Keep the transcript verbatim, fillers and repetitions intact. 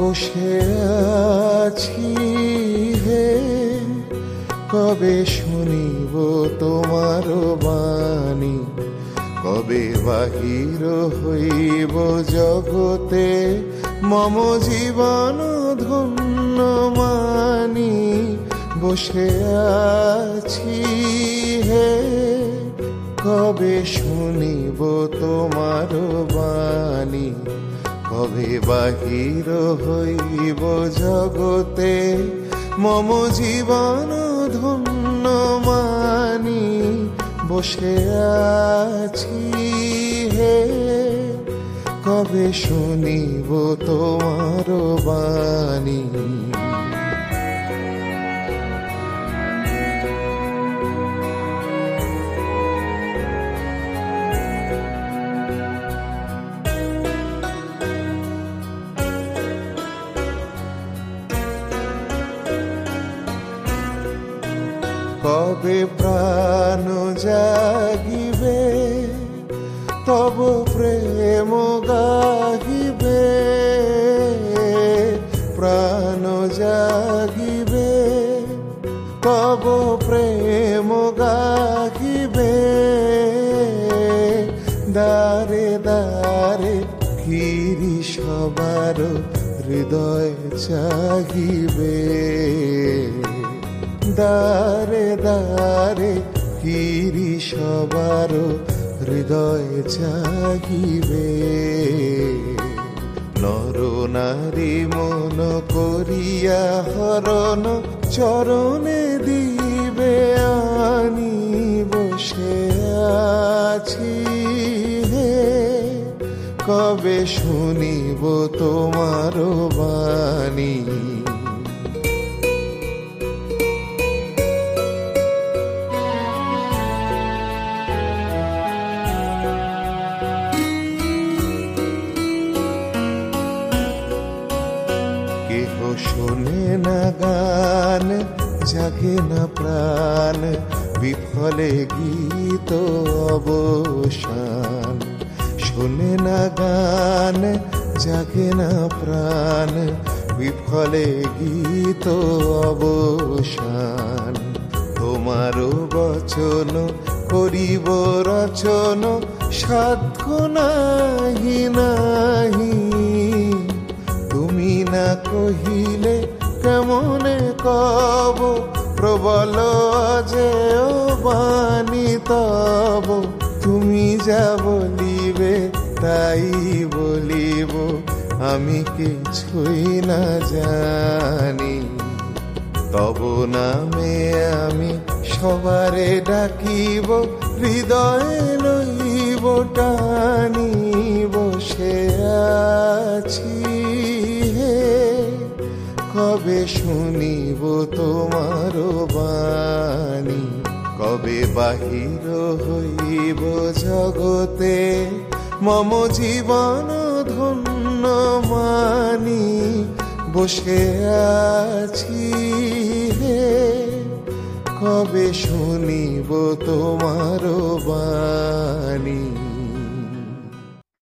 বসে আছি হে, কবে শুনিব তোমার বাণী, কবে বাহির হইব জগতে মম জীবন ধন্য মানি। বসে আছি হে, কবে শুনিব তোমার বাণী, কবে বাহির হইব জগতে মম জীবন ধন্য মানি। বসে আছি হে, কবে শুনিব তোমার বাণী। কবে প্রাণ জাগিবে তব প্রেম গাহিবে, প্রাণ জাগিবে তব প্রেম গাহিবে। দ্বারে দ্বারে ফিরি সবার হৃদয় চাহিবে, দ্বারে দ্বারে ফিরি সবার হৃদয় চাহিবে। নর নারী মন করিয়া হরণ চরণে দিবে আনি। বসে আছি হে, কবে শুনিব তোমার বাণী। কেহ শোনে না গান, জাগে না প্রাণ, বিফলে গীত অবসান। শোনে না গান, জাগে না প্রাণ, বিফলে গীত অবসান। তোমার বচন করিব রচন, সাধ্য নাহি নাহি। তুমি না কহিলে কেমনে কব, প্রবল যে বাণী তব। তুমি যা বলিবে তাই বলিব, আমি কিছুই না জানি। তব নামে আমি সবারে ডাকিব, হৃদয়ে লইব টানি। বসে আছি হে, কবে শুনিব তোমার বাণী, কবে বাহির হইব জগতে মম জীবন ধন্য মানি। বসে আছি হে, কবে শুনিব তোমার বাণী।